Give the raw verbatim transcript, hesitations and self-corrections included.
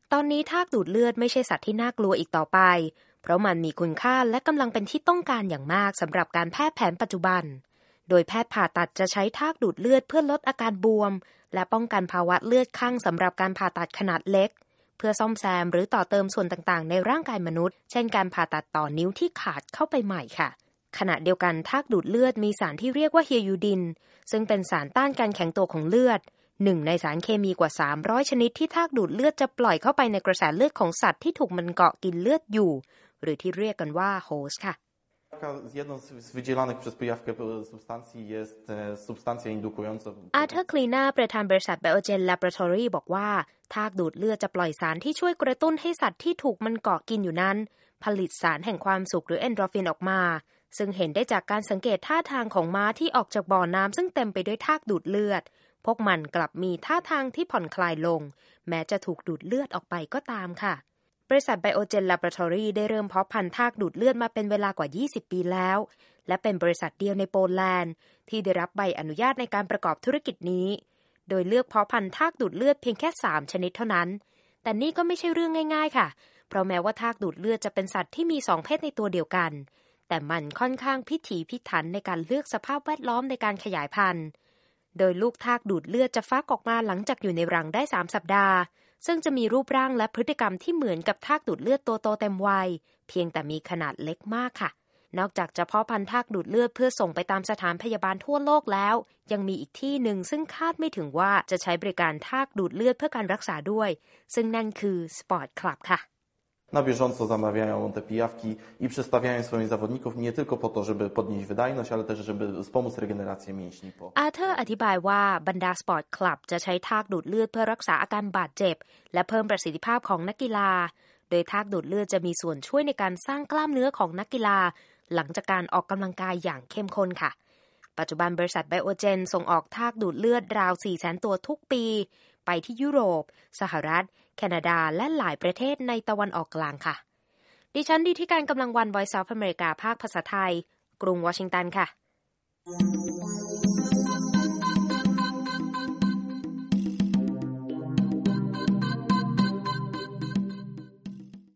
ตอนนี้ทากดูดเลือดไม่ใช่สัตว์ที่น่ากลัวอีกต่อไปเพราะมันมีคุณค่าและกำลังเป็นที่ต้องการอย่างมากสำหรับการแพทย์แผนปัจจุบันโดยแพทย์ผ่าตัดจะใช้ทากดูดเลือดเพื่อลดอาการบวมและป้องกันภาวะเลือดคั่งสำหรับการผ่าตัดขนาดเล็กเพื่อซ่อมแซมหรือต่อเติมส่วนต่างๆในร่างกายมนุษย์เช่นการผ่าตัดต่อนิ้วที่ขาดเข้าไปใหม่ค่ะขณะเดียวกันทากดูดเลือดมีสารที่เรียกว่าเฮียยูดินซึ่งเป็นสารต้านการแข็งตัวของเลือดหนึ่งในสารเคมีกว่าสามร้อยชนิดที่ทากดูดเลือดจะปล่อยเข้าไปในกระแสเลือดของสัตว์ที่ถูกมันเกาะกินเลือดอยู่หรือที่เรียกกันว่าโฮสต์ค่ะ Jedną z wydzielanych przez pojawkę substancji jest substancja indukująca อาร์เธอร์คลีนาประธานบริษัท Biogen Laboratory บอกว่าทากดูดเลือดจะปล่อยสารที่ช่วยกระตุ้นให้สัตว์ที่ถูกมันเกาะกินอยู่นั้นผลิตสารแห่งความสุขหรือเอนโดรฟินออกมาซึ่งเห็นได้จากการสังเกตท่าทางของม้าที่ออกจากบ่อน้ำซึ่งเต็มไปด้วยทากดูดเลือดพวกมันกลับมีท่าทางที่ผ่อนคลายลงแม้จะถูกดูดเลือดออกไปก็ตามค่ะบริษัท Biogen Laboratory ได้เริ่มเพาะพันธุ์ทากดูดเลือดมาเป็นเวลากว่ายี่สิบปีแล้วและเป็นบริษัทเดียวในโปแลนด์ที่ได้รับใบอนุญาตในการประกอบธุรกิจนี้โดยเลือกเพาะพันธุ์ทากดูดเลือดเพียงแค่สามชนิดเท่านั้นแต่นี่ก็ไม่ใช่เรื่องง่ายๆค่ะเพราะแม้ว่าทากดูดเลือดจะเป็นสัตว์ที่มีสองเพศในตัวเดียวกันแต่มันค่อนข้างพิถีพิถันในการเลือกสภาพแวดล้อมในการขยายพันธุ์โดยลูกทากดูดเลือดจะฟักออกมาหลังจากอยู่ในรังได้สามสัปดาห์ซึ่งจะมีรูปร่างและพฤติกรรมที่เหมือนกับทากดูดเลือดตัวโตเต็มวัยเพียงแต่มีขนาดเล็กมากค่ะนอกจากจะเพาะพันธุ์ทากดูดเลือดเพื่อส่งไปตามสถานพยาบาลทั่วโลกแล้วยังมีอีกที่หนึ่งซึ่งคาดไม่ถึงว่าจะใช้บริการทากดูดเลือดเพื่อการรักษาด้วยซึ่งนั่นคือ Sport Club ค่ะ Na bieżąco zamawiają te pijawki i przestawiają swoich zawodników nie tylko po to, żeby podnieść wydajność, ale też żeby wspomóc regenerację mięśni. อาร์เธอร์อธิบายว่าบรรดาสปอร์ตคลับจะใช้ทากดูดเลือดเพื่อรักษาอาการบาดเจ็บและเพิ่มประสิทธิภาพของนักกีฬาโดยทากดูดเลือดจะมีส่วนช่วยในการสร้างกล้ามเนื้อของนักกีฬาหลังจากการออกกำลังกายอย่างเข้มข้นค่ะปัจจุบันบริษัท Biogen ส่งออกทากดูดเลือดราว สี่แสน ตัวทุกปีไปที่ยุโรปสหรัฐแคนาดาและหลายประเทศในตะวันออกกลางค่ะดิฉันดีที่การกำลังวัน Voice of America ภาคภาษาไทยกรุงวอชิงตันค่ะ